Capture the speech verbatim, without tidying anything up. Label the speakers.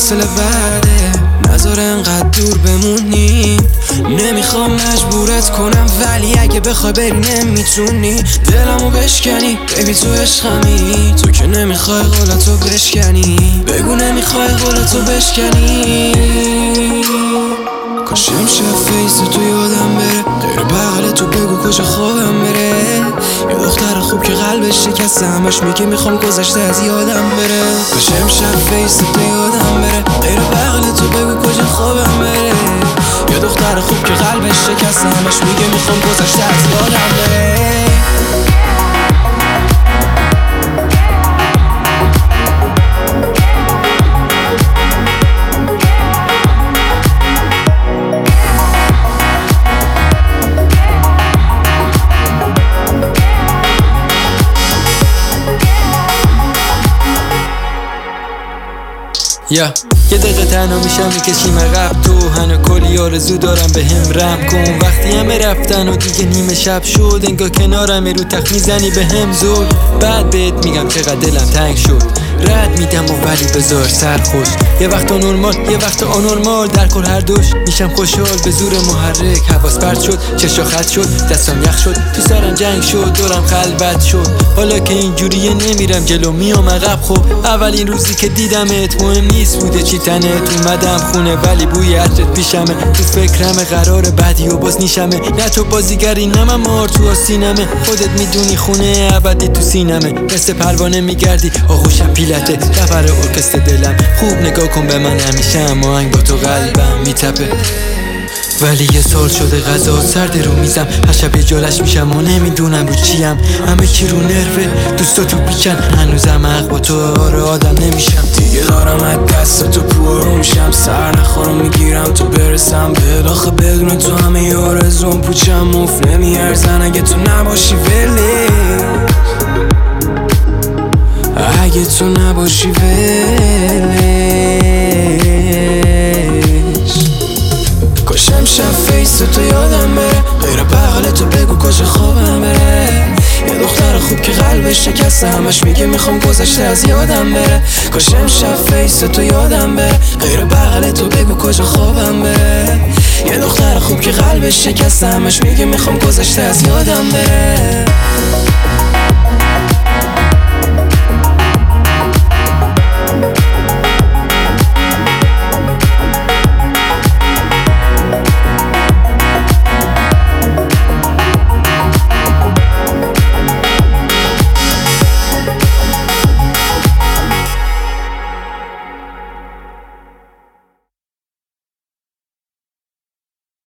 Speaker 1: فاصله بعده نذار انقدر دور بمونی. نمیخوام مجبورت کنم ولی اگه بخوای بری نمیتونی. دلمو بشکنی بیبی تو عشقمی، تو که نمیخوای قولتو بشکنی. بگو نمیخوای قولتو بشکنی. کاش امشب فیس تو یادم بره، غیر بغل تو بگو کجا خوابم بره. یه دختر خوب که قلبش شکسته همش میگه میخوام گذشته از یادم بره. کاش امشب فیس تو یادم بره، غیر بغل تو بگو کجا خوابم بره. یه دختر خوب که قلبش شکسته همش میگه میخوام گذشته از یادم بره.
Speaker 2: یا یه دقیقه تنها میشم میکشیم عقب، تو هنو کلی آرزو دارم به هم رم کن. وقتی همه رفتن و دیگه نیمه شب شد، انگار کنارم رو تخت میزنی به هم زود. بعد بهت میگم چقدر دلم تنگ شد، رد میدم و ولی بذار سر خوش. یه وقت نورمال یه وقت آنورمال، در کل هر دوش میشم خوشحال. به زور محرک حواس پرت شد، چشا خط شد، دستم یخ شد، تو سرم جنگ شد، دورم خلوت شد. حالا که اینجوریه نمیرم جلو میام عقب. خب اولین روزی که دیدمت مهم نیست بوده چی تنت. اومدم خونه ولی بوی عطرت پیشمه، تو فکرمه قرار بعدی و باز نیشمه. نه تو بازیگری نه من مار تو آستینمه، خودت میدونی خونه ابدی تو سینمه. مثل پروانه میگردی آغوشم پیلته، رهبر ارکستر دلم. خوب نگاه کن به من همیشه هم آهنگ با تو قلبم میتپه. ولی یه سال شده غذا سرد رو میزم، هر شب یه جالش میشم و نمیدونم رو چیم. همه کی رو نروه دوستا تو بیکن، هنوزم حق با تو آره آدم نمیشم.
Speaker 1: دیگه دارم از دست تو پرو میشم، سر نخورم میگیرم تو برسم به آخه بدون تو همه ی آرزوم پوچم مفت نمیارزن. اگه تو نباشی ولی اگه تو نباشی ولش. کاش امشب فیس تو یادم بره، غیر بغل تو بگو کجا خوابم بره. یه دختر خوب که قلبش شکسته همش میگه میخوام گذشته از یادم بره. کاش امشب فیس تو یادم بره، غیر بغل تو بگو کجا خوابم بره. یه دختر خوب که قلبش شکسته همش میگه میخوام گذشته از یادم بره.